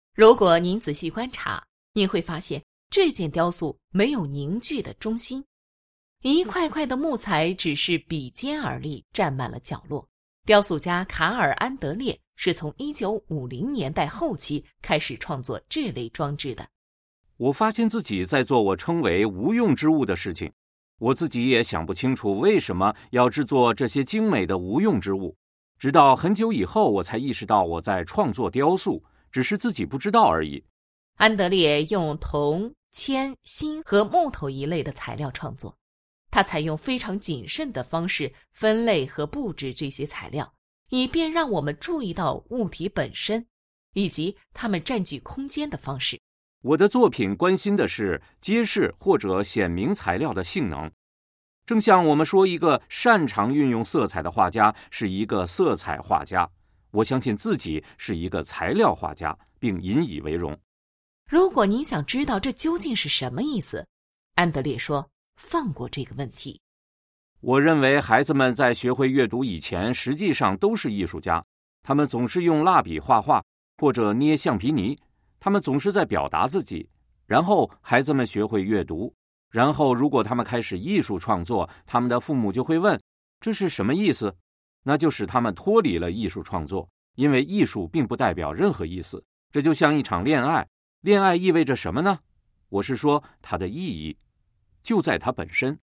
如果您仔细观察，您会发现这件雕塑没有凝聚的中心，一块块的木材只是比肩而立，占满了角落。雕塑家卡尔·安德烈是从1950年代后期开始创作这类装置的。 我发现自己在做我称为无用之物的事情，我自己也想不清楚为什么要制作这些精美的无用之物。直到很久以后，我才意识到我在创作雕塑，只是自己不知道而已。 安德烈用铜、铅、锌和木头一类的材料创作，他采用非常谨慎的方式分类和布置这些材料，以便让我们注意到物体本身，以及它们占据空间的方式。 我的作品关心的是揭示或者显明材料的性能，正像我们说一个擅长运用色彩的画家是一个色彩画家，我相信自己是一个材料画家，并引以为荣。 如果您想知道这究竟是什么意思，安德烈说，放过这个问题。 我认为孩子们在学会阅读以前实际上都是艺术家，他们总是用蜡笔画画或者捏橡皮泥，他们总是在表达自己。然后孩子们学会阅读，然后如果他们开始艺术创作，他们的父母就会问，这是什么意思？那就使他们脱离了艺术创作，因为艺术并不代表任何意思。这就像一场恋爱，恋爱意味着什么呢？我是说它的意义就在它本身。